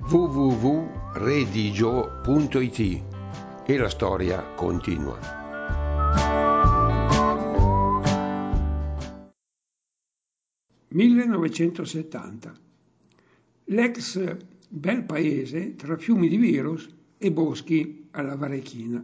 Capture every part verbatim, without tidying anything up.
w w w punto redigio punto i t e la storia continua. millenovecentosettanta. L'ex bel paese tra fiumi di virus e boschi alla varechina.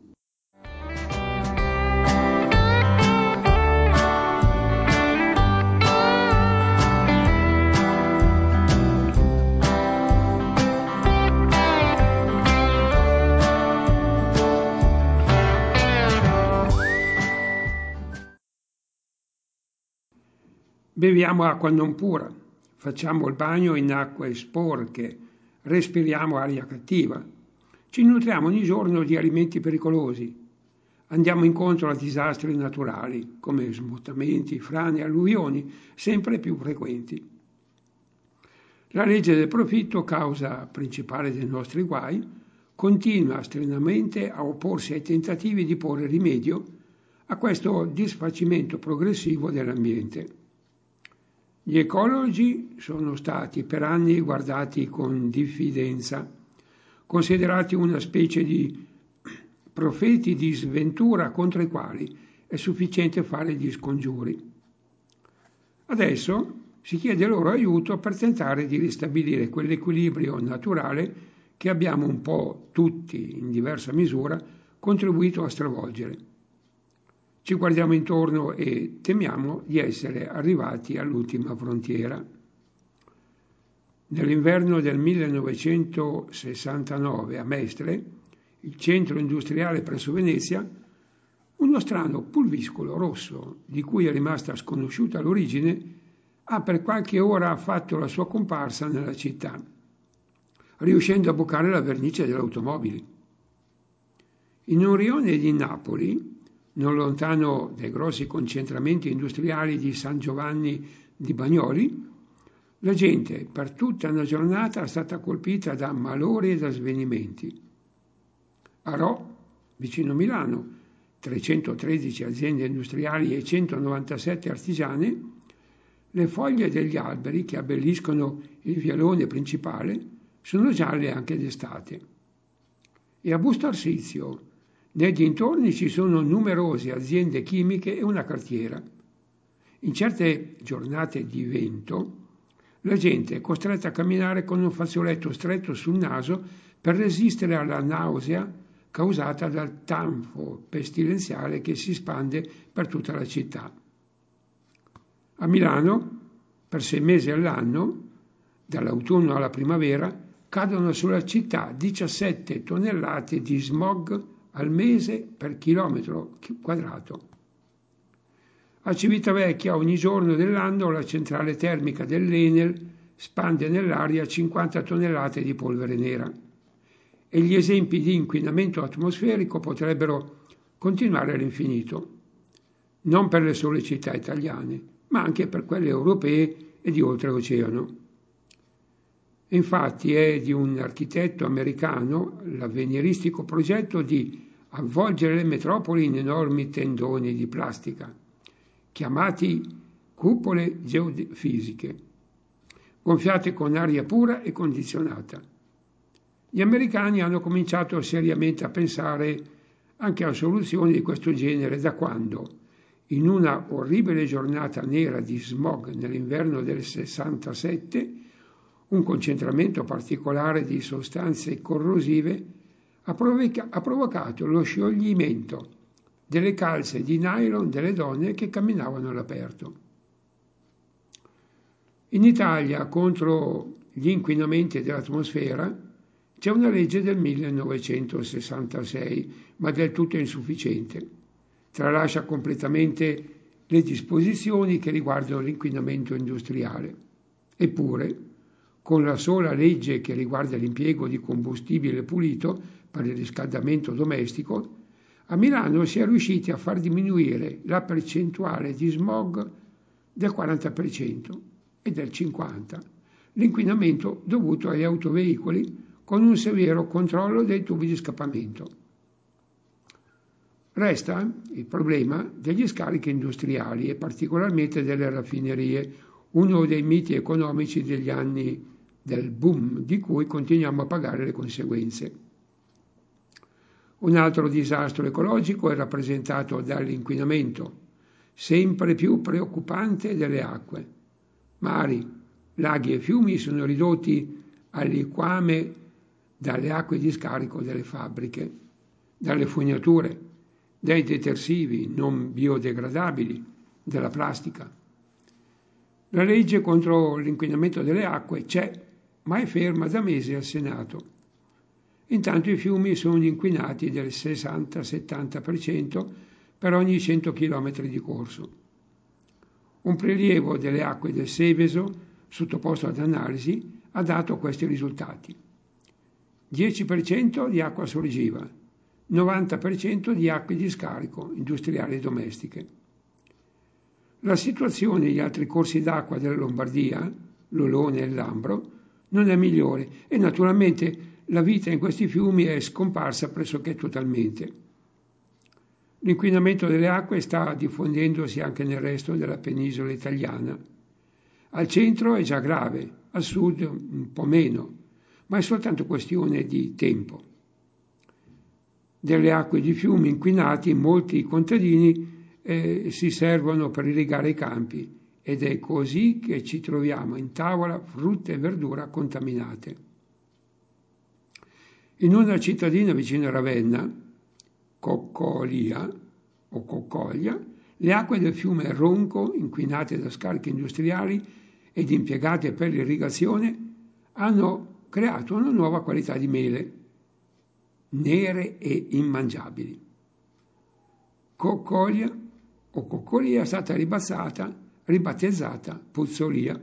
Beviamo acqua non pura, facciamo il bagno in acque sporche, respiriamo aria cattiva, ci nutriamo ogni giorno di alimenti pericolosi, andiamo incontro a disastri naturali come smottamenti, frane e alluvioni sempre più frequenti. La legge del profitto, causa principale dei nostri guai, continua strenuamente a opporsi ai tentativi di porre rimedio a questo disfacimento progressivo dell'ambiente. Gli ecologi sono stati per anni guardati con diffidenza, considerati una specie di profeti di sventura contro i quali è sufficiente fare gli scongiuri. Adesso si chiede loro aiuto per tentare di ristabilire quell'equilibrio naturale che abbiamo un po' tutti, in diversa misura, contribuito a stravolgere. Ci guardiamo intorno e temiamo di essere arrivati all'ultima frontiera. Nell'inverno del millenovecentosessantanove a Mestre, il centro industriale presso Venezia, uno strano pulviscolo rosso, di cui è rimasta sconosciuta l'origine, ha per qualche ora fatto la sua comparsa nella città, riuscendo a bucare la vernice delle automobili. In un rione di Napoli, non lontano dai grossi concentramenti industriali di San Giovanni di Bagnoli, la gente per tutta una giornata è stata colpita da malori e da svenimenti. A Rho, vicino Milano, trecentotredici aziende industriali e centonovantasette artigiane, le foglie degli alberi che abbelliscono il vialone principale sono gialle anche d'estate. E a Busto Arsizio, nei dintorni ci sono numerose aziende chimiche e una cartiera. In certe giornate di vento, la gente è costretta a camminare con un fazzoletto stretto sul naso per resistere alla nausea causata dal tanfo pestilenziale che si spande per tutta la città. A Milano, per sei mesi all'anno, dall'autunno alla primavera, cadono sulla città diciassette tonnellate di smog al mese per chilometro quadrato. A Civitavecchia ogni giorno dell'anno la centrale termica dell'Enel spande nell'aria cinquanta tonnellate di polvere nera. E gli esempi di inquinamento atmosferico potrebbero continuare all'infinito, non per le sole città italiane, ma anche per quelle europee e di oltreoceano. Infatti è di un architetto americano l'avveniristico progetto di avvolgere le metropoli in enormi tendoni di plastica, chiamati cupole geofisiche, gonfiate con aria pura e condizionata. Gli americani hanno cominciato seriamente a pensare anche a soluzioni di questo genere da quando, in una orribile giornata nera di smog nell'inverno del sessantasette, un concentramento particolare di sostanze corrosive ha, provoca- ha provocato lo scioglimento delle calze di nylon delle donne che camminavano all'aperto. In Italia, contro gli inquinamenti dell'atmosfera, c'è una legge del millenovecentosessantasei, ma del tutto insufficiente. Tralascia completamente le disposizioni che riguardano l'inquinamento industriale. Eppure, con la sola legge che riguarda l'impiego di combustibile pulito per il riscaldamento domestico, a Milano si è riusciti a far diminuire la percentuale di smog del quaranta per cento e del cinquanta per cento, l'inquinamento dovuto agli autoveicoli con un severo controllo dei tubi di scappamento. Resta il problema degli scarichi industriali e particolarmente delle raffinerie, uno dei miti economici degli anni del boom di cui continuiamo a pagare le conseguenze. Un altro disastro ecologico è rappresentato dall'inquinamento, sempre più preoccupante, delle acque. Mari, laghi e fiumi sono ridotti al liquame dalle acque di scarico delle fabbriche, dalle fognature, dai detersivi non biodegradabili, dalla plastica. La legge contro l'inquinamento delle acque c'è, ma è ferma da mesi al Senato. Intanto i fiumi sono inquinati del sessanta settanta per cento per ogni cento chilometri di corso. Un prelievo delle acque del Seveso, sottoposto ad analisi, ha dato questi risultati. dieci per cento di acqua sorgiva, novanta per cento di acque di scarico industriali e domestiche. La situazione negli altri corsi d'acqua della Lombardia, l'Olone e il Lambro, non è migliore e naturalmente la vita in questi fiumi è scomparsa pressoché totalmente. L'inquinamento delle acque sta diffondendosi anche nel resto della penisola italiana. Al centro è già grave, al sud un po' meno, ma è soltanto questione di tempo. Delle acque di fiumi inquinati molti contadini eh, si servono per irrigare i campi ed è così che ci troviamo in tavola frutta e verdura contaminate. In una cittadina vicino a Ravenna, Coccolia o Coccoglia, le acque del fiume Ronco, inquinate da scarichi industriali ed impiegate per l'irrigazione, hanno creato una nuova qualità di mele, nere e immangiabili. Coccoglia o Coccolia è stata ribassata, ribattezzata Puzzolia.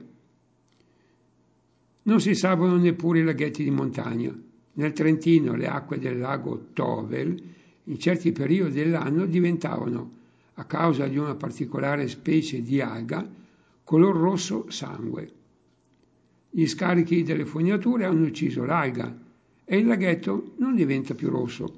Non si salvano neppure i laghetti di montagna. Nel Trentino le acque del lago Tovel in certi periodi dell'anno diventavano, a causa di una particolare specie di alga, color rosso sangue. Gli scarichi delle fognature hanno ucciso l'alga e il laghetto non diventa più rosso.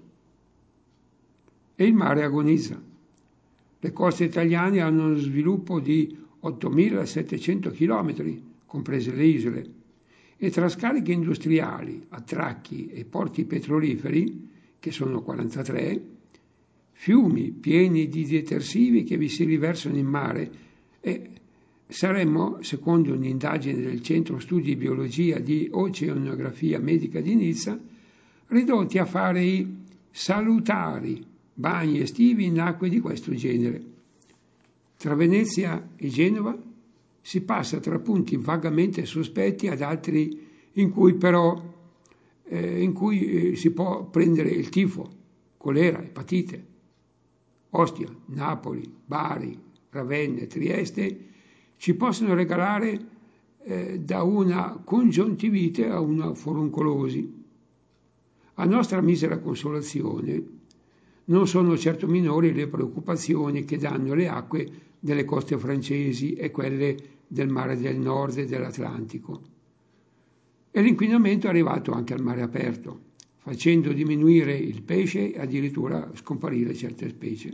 E il mare agonizza. Le coste italiane hanno uno sviluppo di ottomilasettecento chilometri, comprese le isole, e tra scarichi industriali, attracchi e porti petroliferi, che sono quarantatré, fiumi pieni di detersivi che vi si riversano in mare e saremmo, secondo un'indagine del Centro Studi Biologia di Oceanografia Medica di Nizza, ridotti a fare i salutari bagni estivi in acque di questo genere. Tra Venezia e Genova si passa tra punti vagamente sospetti ad altri in cui però eh, in cui eh, si può prendere il tifo, colera, epatite. Ostia, Napoli, Bari, Ravenna e Trieste ci possono regalare eh, da una congiuntivite a una foruncolosi. A nostra misera consolazione non sono certo minori le preoccupazioni che danno le acque delle coste francesi e quelle del mare del nord e dell'Atlantico. E l'inquinamento è arrivato anche al mare aperto, facendo diminuire il pesce e addirittura scomparire certe specie.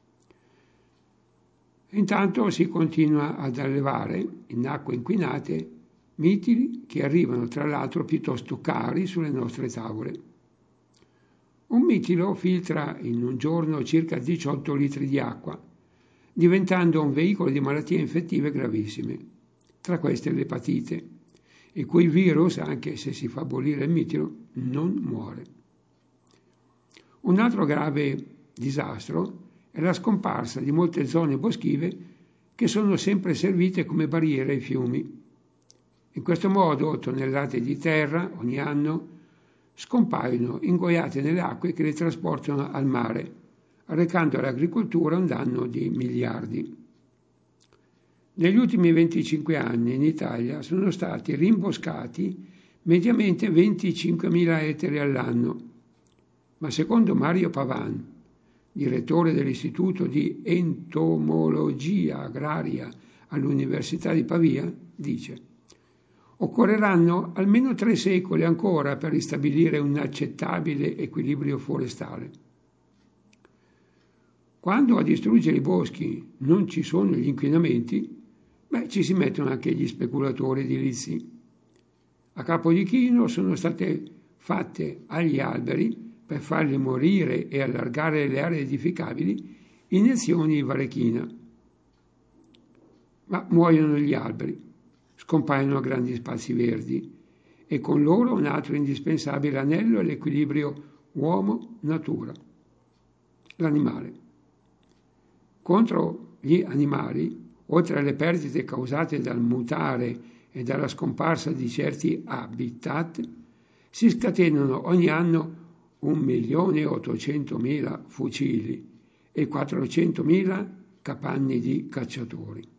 Intanto si continua ad allevare in acque inquinate mitili che arrivano tra l'altro piuttosto cari sulle nostre tavole. Un mitilo filtra in un giorno circa diciotto litri di acqua, diventando un veicolo di malattie infettive gravissime, tra queste l'epatite, il cui virus, anche se si fa abolire il mitilo, non muore. Un altro grave disastro è la scomparsa di molte zone boschive che sono sempre servite come barriere ai fiumi. In questo modo tonnellate di terra ogni anno scompaiono ingoiate nelle acque che le trasportano al mare, arrecando all'agricoltura un danno di miliardi. Negli ultimi venticinque anni in Italia sono stati rimboscati mediamente venticinquemila ettari all'anno, ma secondo Mario Pavan, direttore dell'Istituto di Entomologia Agraria all'Università di Pavia, dice: occorreranno almeno tre secoli ancora per ristabilire un accettabile equilibrio forestale. Quando a distruggere i boschi non ci sono gli inquinamenti, beh, ci si mettono anche gli speculatori edilizi. A Capodichino sono state fatte agli alberi, per farli morire e allargare le aree edificabili, iniezioni varechina. Ma muoiono gli alberi, scompaiono grandi spazi verdi e con loro un altro indispensabile anello è l'equilibrio uomo-natura, l'animale. Contro gli animali, oltre alle perdite causate dal mutare e dalla scomparsa di certi habitat, si scatenano ogni anno un milione e ottocentomila fucili e quattrocentomila capanne di cacciatori.